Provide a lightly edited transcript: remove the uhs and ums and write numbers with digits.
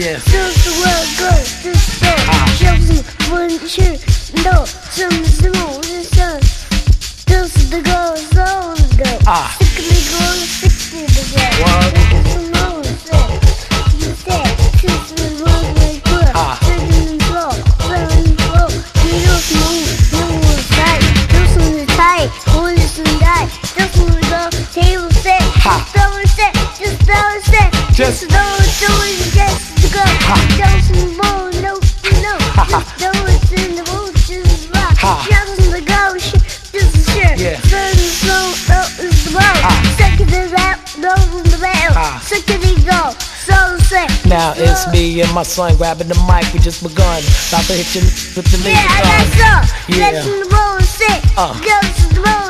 Yeah. 就是我个的手，就是我去斗，什么是我的手，就是the girl so the girl， sickly girl sickly the girl， 就是我的手，你在就是我的歌，最近做最后你就是我在，就是你猜，我就是在，就是我的 table set， double set， just double set， just double set。这个就是我 no no， 都是真的不知道，像是高兴就是是，分手都是不，second it out， no the bell， second it go。 Now it's me and my son grabbing the mic, we just begun. About to hit you with the lyrics. Yeah, that's all. Let's the bullshit. Go to the bullshit.